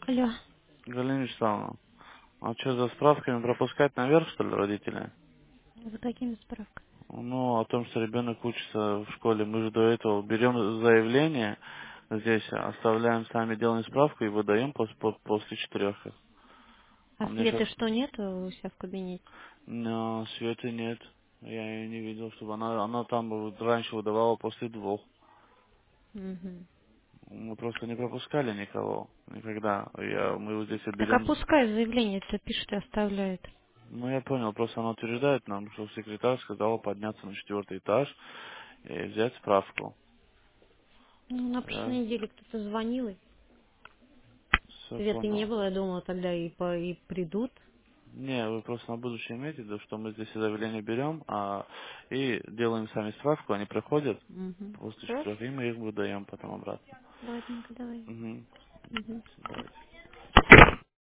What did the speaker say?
Алло. Галина Вячеславовна, а что за справками пропускать наверх, что ли, родители? За какими справками? Ну, о том, что ребенок учится в школе. Мы же до этого берем заявление здесь, оставляем сами, делаем справку и выдаем после 4. А А мне сейчас Светы что, нет у себя в кабинете? Светы нет. Я ее не видел, чтобы она там вот раньше выдавала после 2. Мгм. Мы просто не пропускали никого. Никогда. Мы вот здесь Так берем. опускай заявление, это пишет и оставляет. Ну, я понял, просто она утверждает нам, что секретарь сказала подняться на 4 этаж и взять справку. Ну, на прошлой Я неделе кто-то звонил, и все Светы не понял. было, я думала, тогда и придут. Не, вы просто на будущее имейте в виду, что мы здесь заявление берем, и делаем сами справку, они приходят Угу. после Хорошо. 4, и мы их выдаем потом обратно. Ладненько, давай. Угу. Угу. Давайте.